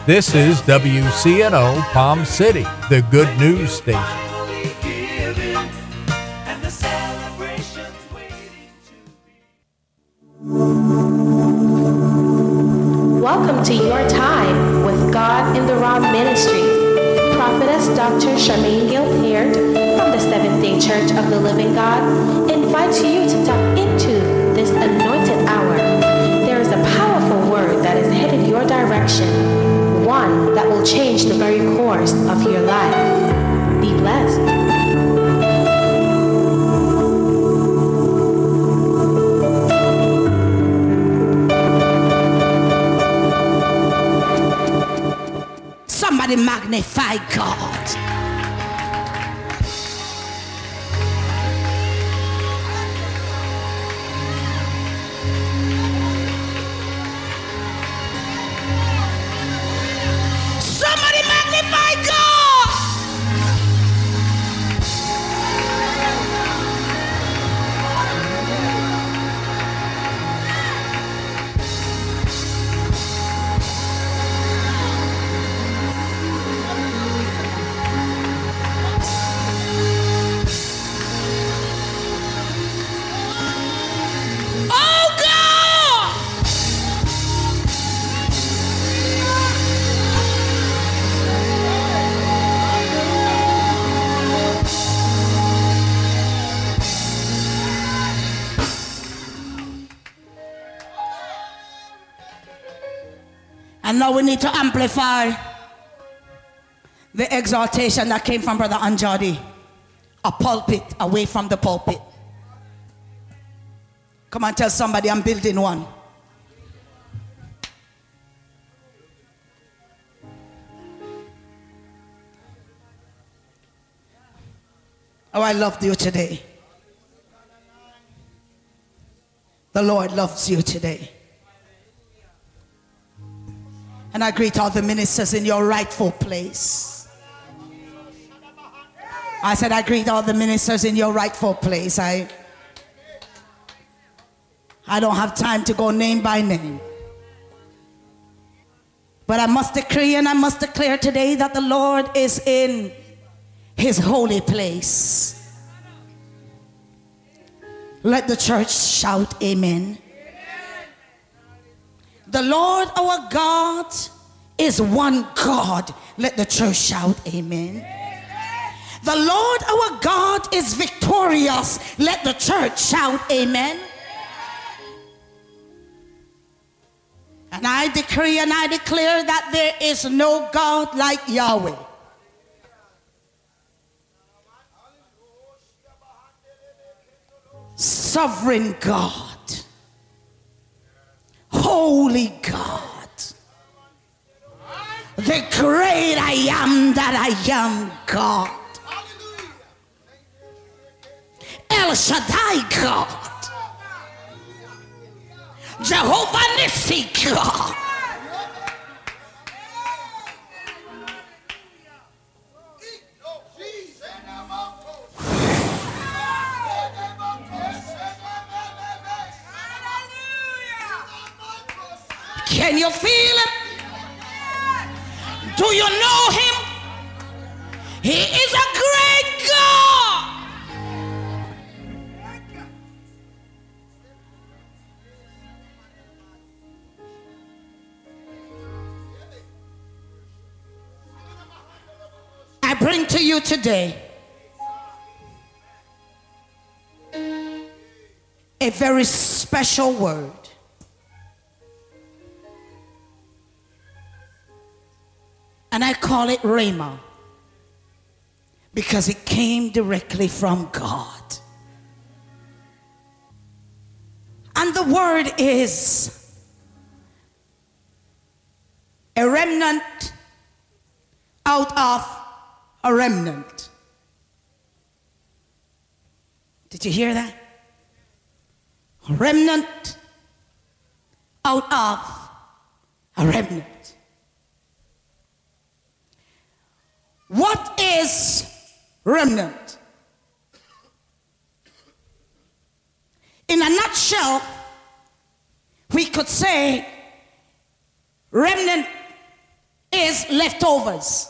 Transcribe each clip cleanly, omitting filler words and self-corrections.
This is WCNO Palm City, the good news station. Welcome to Your Time with God in the Round Ministries. Prophetess Dr. Charmaine Gilpert from the Seventh-day Church of the Living God invites you to tap into this anointed hour. There is a powerful word that is headed your direction, one that will change the very course of your life. Be blessed. Somebody magnify God. Somebody magnify God. And now we need to amplify the exaltation that came from Brother Anjadi. A pulpit away from the pulpit. Come on, tell somebody I'm building one. Oh, I loved you today. The Lord loves you today. And I greet all the ministers in your rightful place. I said I greet all the ministers in your rightful place. I don't have time to go name by name. But I must decree and I must declare today that the Lord is in his holy place. Let the church shout amen. The Lord our God is one God. Let the church shout amen. The Lord our God is victorious. Let the church shout amen. And I decree and I declare that there is no God like Yahweh. Sovereign God. Holy God, the great I am that I am God, El Shaddai God, Jehovah Nissi God. Can you feel him? Do you know him? He is a great God. I bring to you today a very special word. And I call it Rhema because it came directly from God. And the word is a remnant out of a remnant. Did you hear that? A remnant out of a remnant. What is remnant? In a nutshell, we could say remnant is leftovers.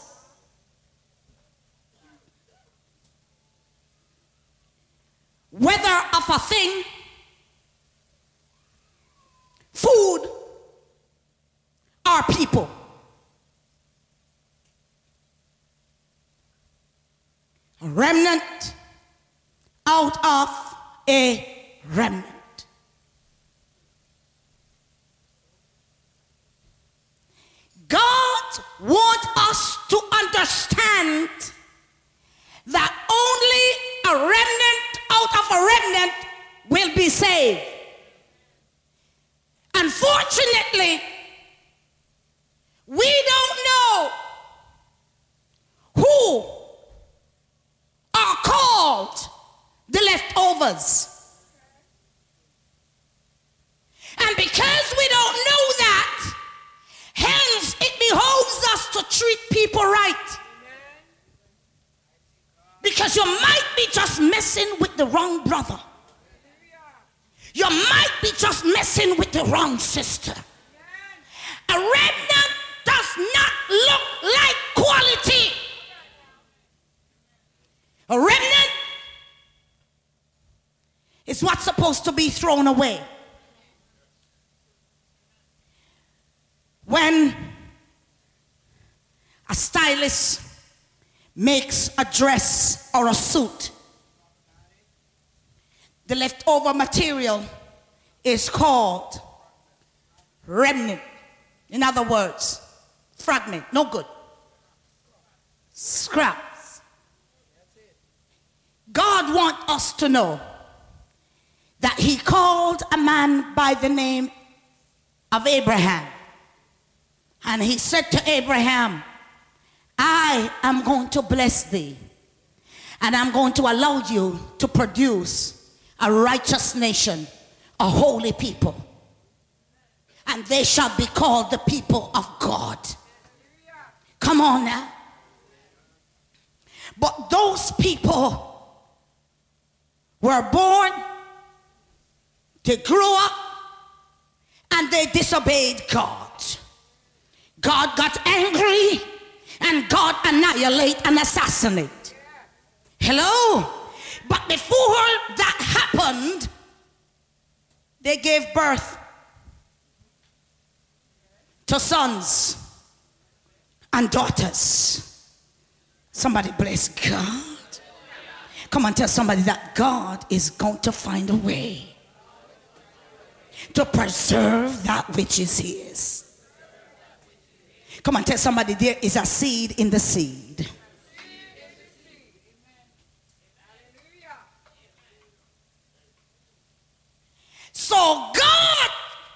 Whether of a thing, food, or people. A remnant out of a remnant. God wants us to understand that only a remnant out of a remnant will be saved. Unfortunately, we don't know who are called the leftovers. And because we don't know that, hence it behoves us to treat people right. Because you might be just messing with the wrong brother. You might be just messing with the wrong sister. A remnant does not look like quality. A remnant is what's supposed to be thrown away. When a stylist makes a dress or a suit, the leftover material is called remnant. In other words, fragment, no good. Scraps. God wants us to know that he called a man by the name of Abraham. And he said to Abraham, I am going to bless thee, and I'm going to allow you to produce a righteous nation, a holy people, and they shall be called the people of God. Come on now. But those people were born, they grew up, and they disobeyed God. God got angry, and God annihilate and assassinate. Hello? But before that happened, they gave birth to sons and daughters. Somebody bless God. Come on, tell somebody that God is going to find a way to preserve that which is his. Come on, tell somebody there is a seed in the seed. So God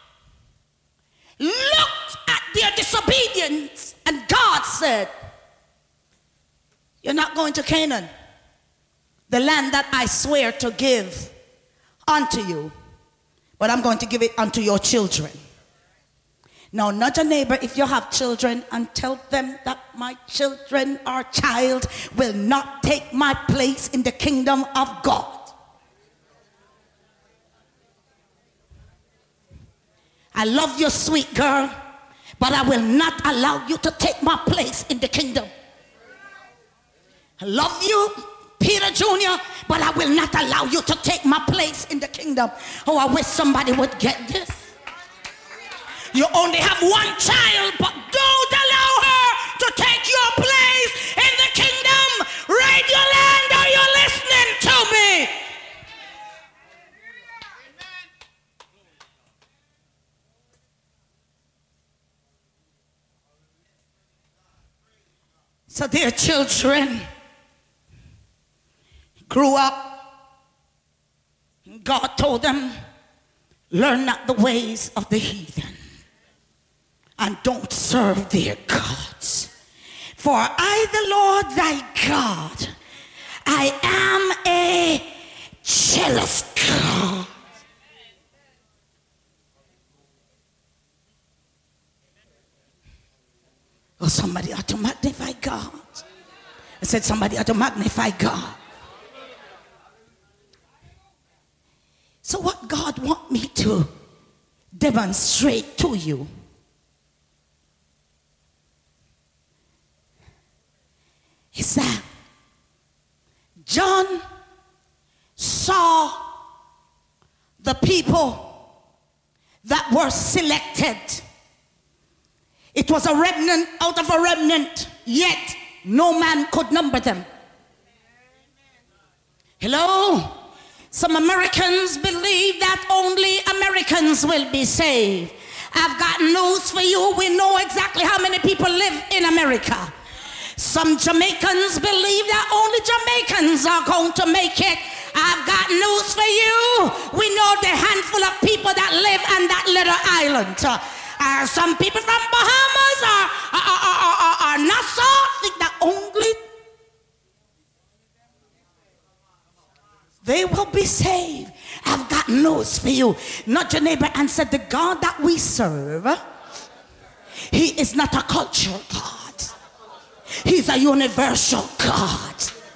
looked at their disobedience, and God said, you're not going to Canaan, the land that I swear to give unto you, but I'm going to give it unto your children. Now, nudge your neighbor if you have children and tell them that my children or child will not take my place in the kingdom of God. I love you, sweet girl, but I will not allow you to take my place in the kingdom. I love you, Peter Jr., but I will not allow you to take my place in the kingdom. Oh, I wish somebody would get this. You only have one child, but don't allow her to take your place in the kingdom. Radio Land, are you listening to me? So their children grew up. God told them, learn not the ways of the heathen, and don't serve their gods. For I, the Lord thy God, I am a jealous God. Oh, somebody ought to magnify God. I said somebody ought to magnify God. So what God wants me to demonstrate to you is that John saw the people that were selected. It was a remnant out of a remnant, yet no man could number them. Hello? Some Americans believe that only Americans will be saved. I've got news for you. We know exactly how many people live in America. Some Jamaicans believe that only Jamaicans are going to make it. I've got news for you. We know the handful of people that live on that little island. Some people from Bahamas are Nassau think that only they will be saved. I've got news for you. Nudge your neighbor and said, the God that we serve, he is not a cultural God. He's a universal God.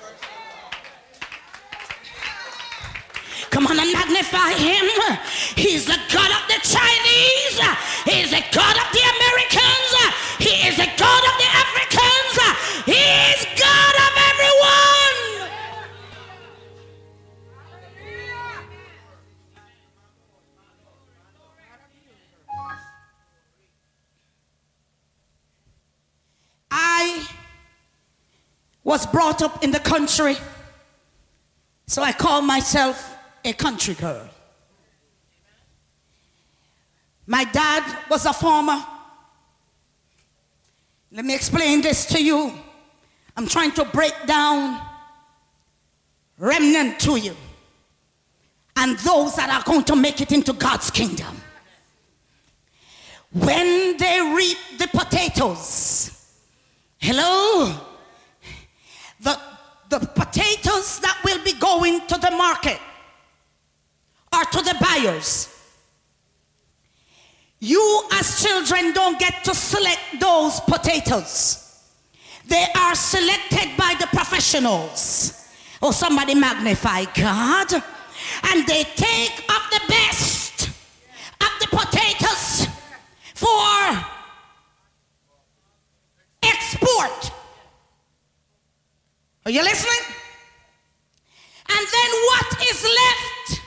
Come on and magnify him. He's the God of the Chinese. He's the God of the Americans. He is the God of the Africans. He is God of everyone. I was brought up in the country, so I call myself a country girl. My dad was a farmer. Let me explain this to you. I'm trying to break down remnant to you and those that are going to make it into God's kingdom. When they reap the potatoes, hello, the potatoes that will be going to the market or to the buyers, you as children don't get to select those potatoes. They are selected by the professionals. Oh, somebody magnify God. And they take up the best of the potatoes for export. Are you listening? And then what is left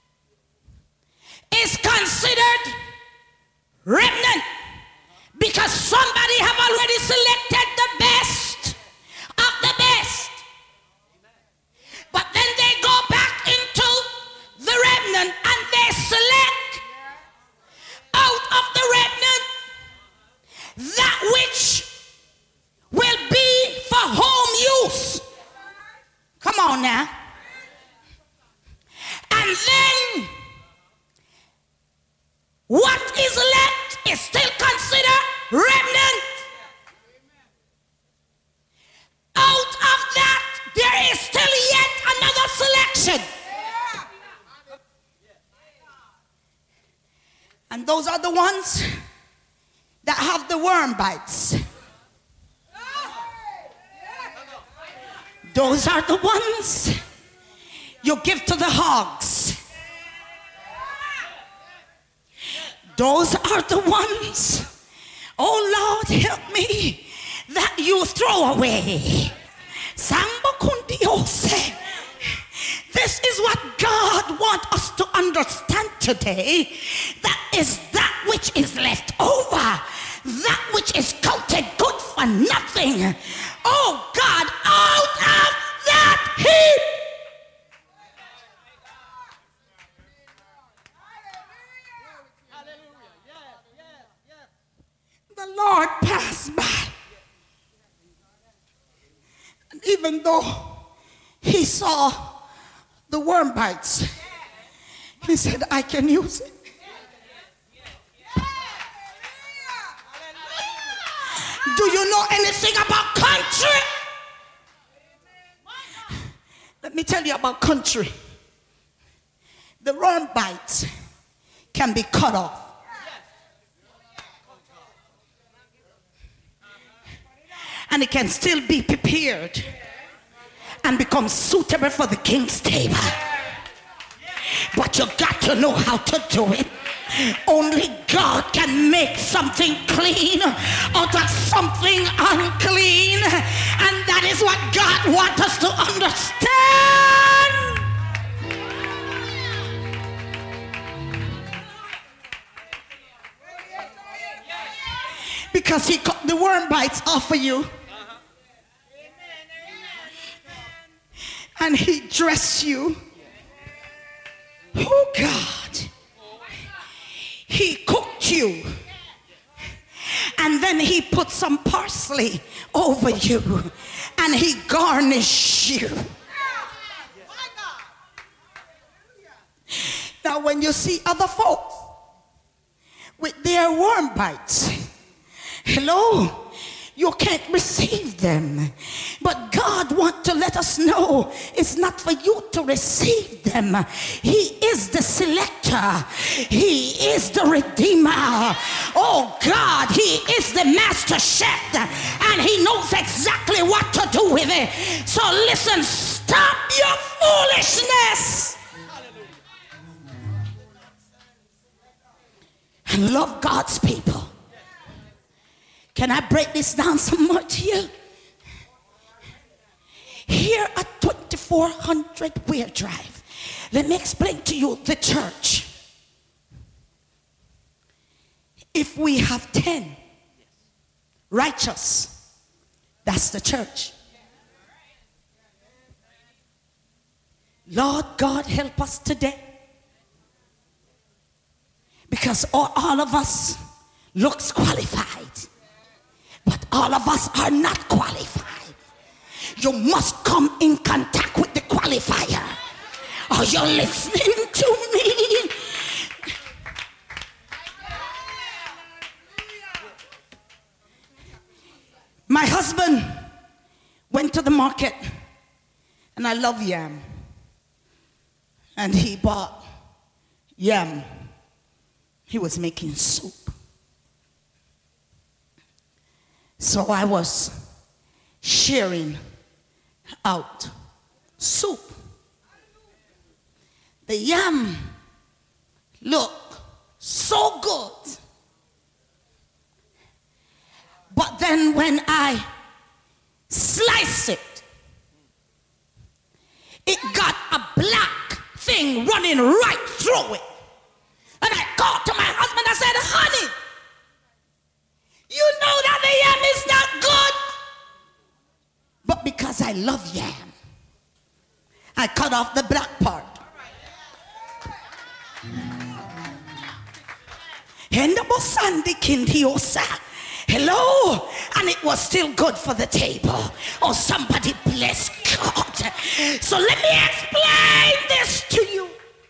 is considered remnant, because somebody have already selected the best of the best. But then they go back into the remnant and they select out of the remnant that which will be for home use. Come on now. And then what is left is still considered remnant. Out of that, there is still yet another selection. And those are the ones that have the worm bites. Those are the ones you give to the hogs. Those are the ones, oh Lord, help me, that you throw away. Samba kundiose. This is what God wants us to understand today. That is that which is left over, that which is counted good for nothing. Oh God, out of that heap. The Lord passed by. And even though he saw the worm bites, he said, I can use it. Do you know anything about country? Let me tell you about country. The worm bites can be cut off. And it can still be prepared and become suitable for the king's table. But you got to know how to do it. Only God can make something clean out of something unclean. And that is what want us to understand. Because he cut the worm bites off of you. And he dressed you. Oh God. He cooked you. And then he put some parsley over you. And he garnished you. Now when you see other folks with their worm bites, hello, you can't receive them. But God wants to let us know it's not for you to receive them. He is the selector. He is the redeemer. Oh God, he is the master chef. And he knows exactly what to do with it. So listen, stop your foolishness. And love God's people. Can I break this down some more to you? Here at 2400 Weir Drive, let me explain to you the church. If we have 10 righteous, that's the church. Lord God, help us today. Because all of us looks qualified. But all of us are not qualified. You must come in contact with the qualifier. Are you listening to me? My husband went to the market, and I love yam. And he bought yam. He was making soup. So I was sharing out soup. The yam looked so good. But then when I sliced it, it got a black thing running right through it. And I called to my husband, I said, honey, you know that the yam is not good. But because I love yam, I cut off the black part. Hello, and it was still good for the table. Oh, somebody bless God. So let me explain this to you.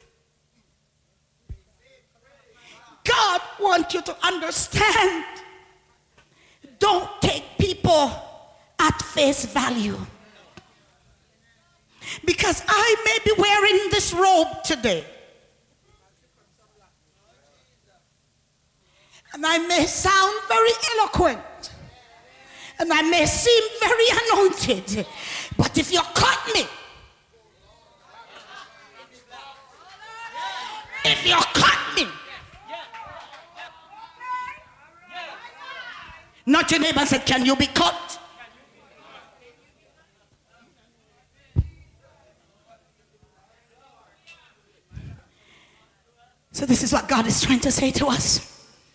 God wants you to understand. Don't take people at face value. Because I may be wearing this robe today. And I may sound very eloquent. And I may seem very anointed. But if you cut me, if you cut me, not your neighbor said, can you be cut? So this is what God is trying to say to us.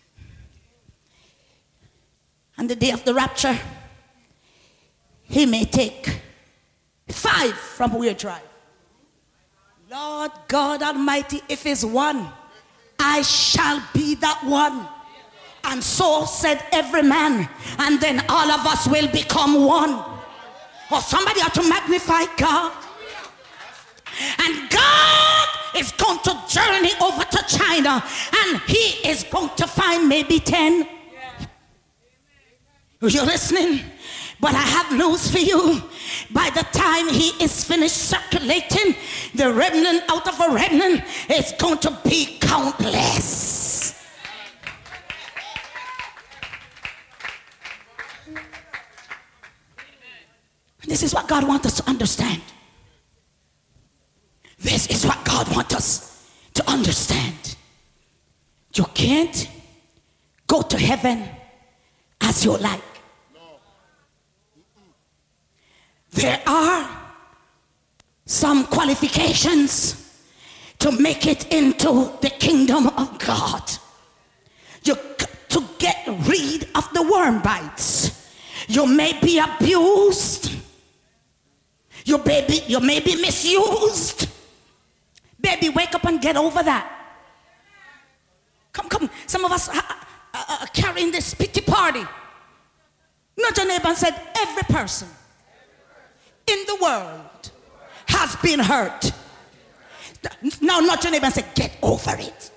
On the day of the rapture, he may take 5 from Weir Drive. Lord God Almighty, if it's one, I shall be that one. And so said every man. And then all of us will become one. Or somebody ought to magnify God. And God is going to journey over to China. And he is going to find maybe 10. Are you listening? But I have news for you. By the time he is finished circulating, the remnant out of a remnant is going to be countless. This is what God wants us to understand. This is what God wants us to understand. You can't go to heaven as you like. There are some qualifications to make it into the kingdom of God. You to get rid of the worm bites. You may be abused. You may be misused. Baby, wake up and get over that. Come. Some of us are carrying this pity party. Nudge your neighbor and said, every person in the world has been hurt. Now nudge your neighbor and say, get over it.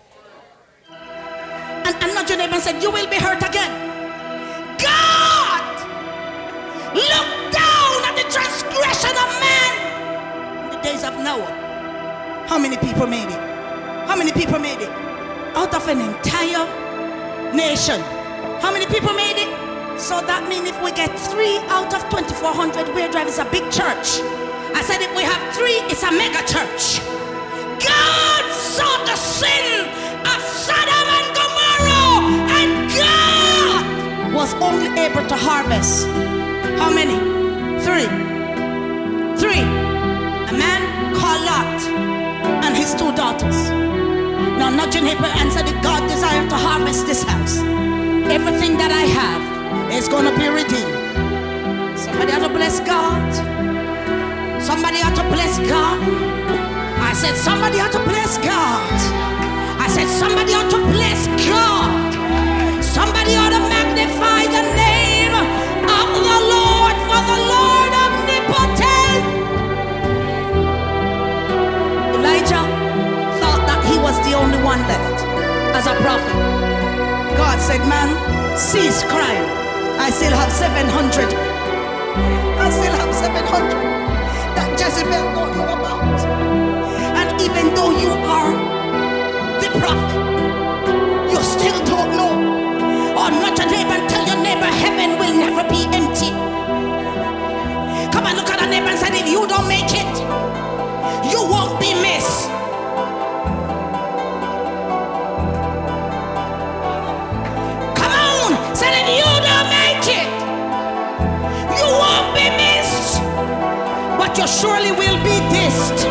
And nudge your neighbor and say, you will be hurt again. God looked down at the transgression of man in the days of Noah. How many people made it? How many people made it? Out of an entire nation. How many people made it? So that means if we get 3 out of 2,400, Weir Drive is a big church. I said if we have 3, it's a mega church. God saw the sin of Sodom and Gomorrah, and God was only able to harvest how many? 3. A man called Lot and his 2 daughters. Now nudge your neighbor and say, God desired to harvest this house. Everything that I have is going to be redeemed. Somebody ought to bless God. Somebody ought to bless God. I said somebody ought to bless God. I said somebody ought to bless God. Somebody ought to magnify the name of the Lord, for the Lord omnipotent. Elijah thought that he was the only one left as a prophet. God said, man, cease crying. I still have 700. I still have 700 that Jezebel don't know about. And even though you are the prophet, you still don't know. Or not your neighbor and tell your neighbor heaven will never be empty. Come and look at a neighbor and say, if you don't make it, you won't be missed. Come on, say if you don't make it, you won't be missed, but you surely will be dissed.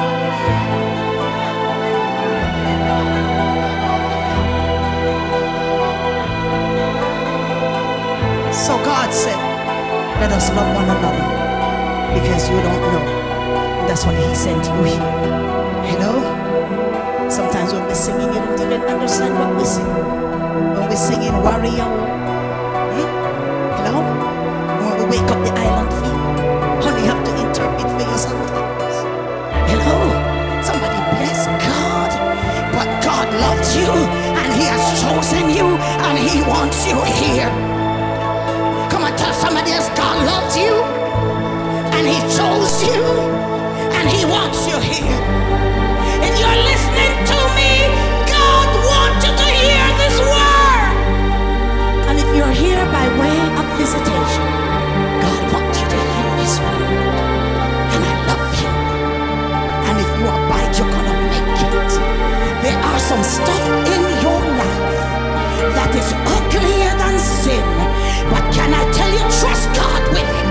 So God said, let us love one another, because you don't know. That's why he sent you here. Hello? Sometimes when we're singing, you don't even understand what we sing. When we're singing warrior, hello? When we wake up the island feel, honey, you have to interpret for you sometimes. Hello? Somebody bless God. But God loves you, and he has chosen you, and he wants you here. Come on, tell somebody else, God loves you, and he chose you, and he wants you here. If you're listening to me, God wants you to hear this word. And if you're here by way of visitation, God wants you to hear this word. And I love you. And if you abide, you're gonna make it. There are some stuff in your life that is uglier than sin. But can I tell you, trust God with it.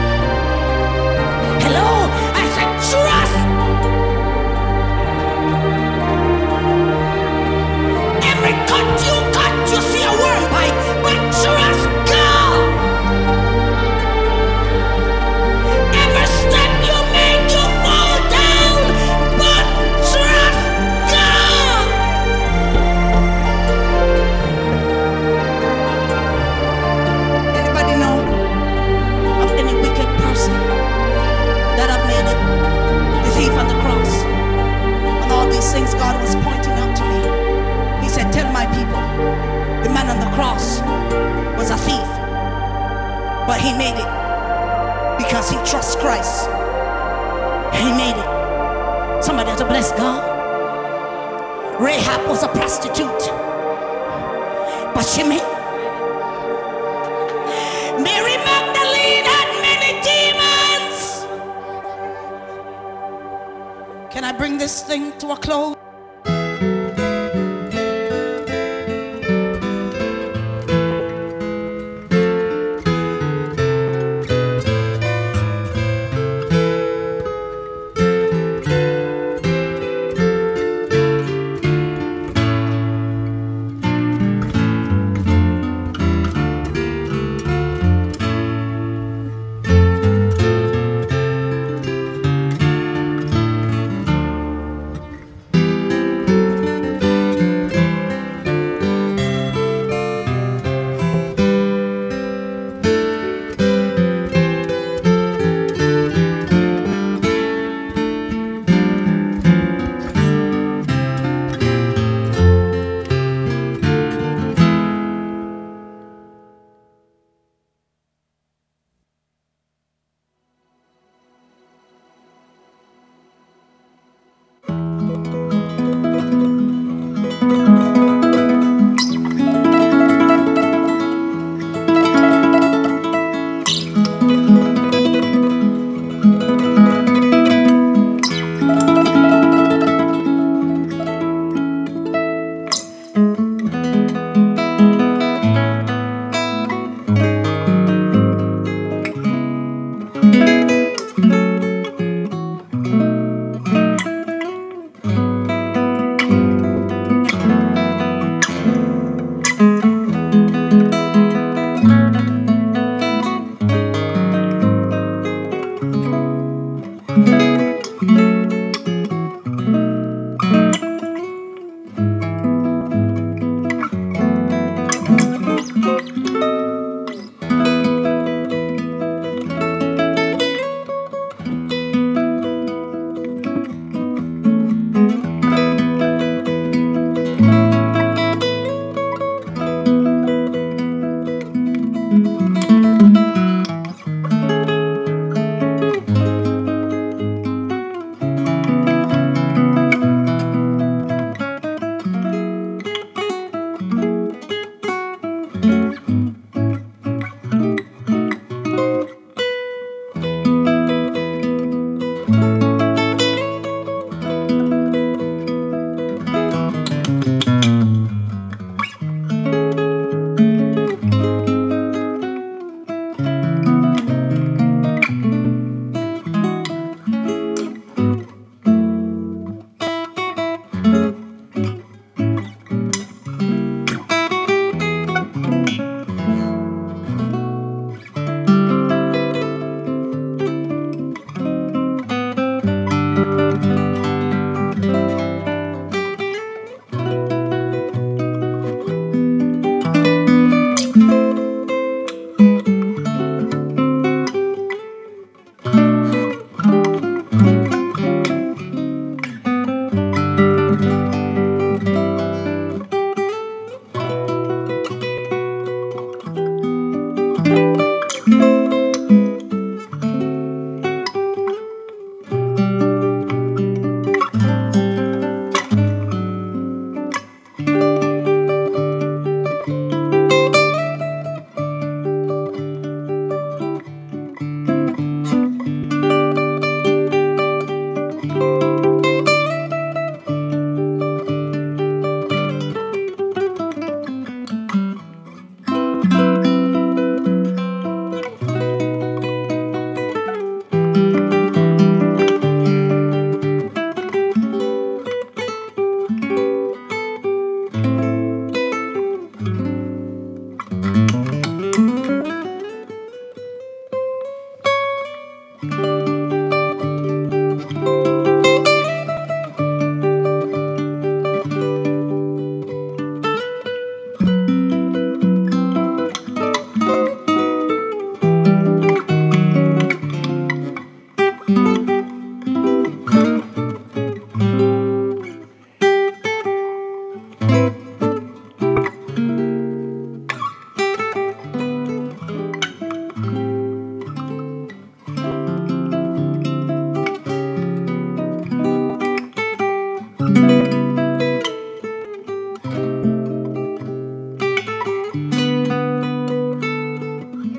Hello? I said trust. Every cut, you see a worm bite, but trust God. Every step you make, you fall down, but trust God. Anybody know of any wicked person that have made it? The thief on the cross. And all these things God was pointing out to me. He said, tell my people, the man on the cross was a thief, but he made it because he trusts Christ. He made it. Somebody has to bless God. Rahab was a prostitute, but she made it. Mary Magdalene had many demons. Can I bring this thing to a close?